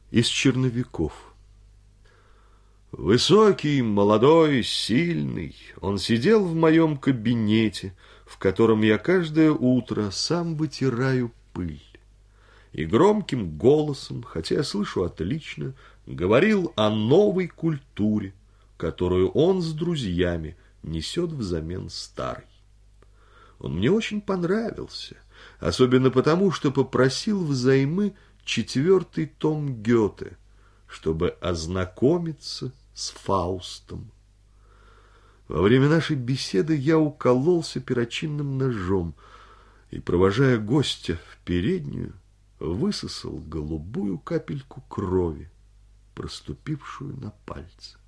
Из черновиков. Высокий, молодой, сильный, он сидел в моем кабинете, в котором я каждое утро сам вытираю пыль. И громким голосом, хотя я слышу отлично, говорил о новой культуре, которую он с друзьями несет взамен старой. Он мне очень понравился, особенно потому, что попросил взаймы 4-й том Гёте, чтобы ознакомиться с Фаустом. Во время нашей беседы я укололся перочинным ножом и, провожая гостя в переднюю, высосал голубую капельку крови, проступившую на пальце.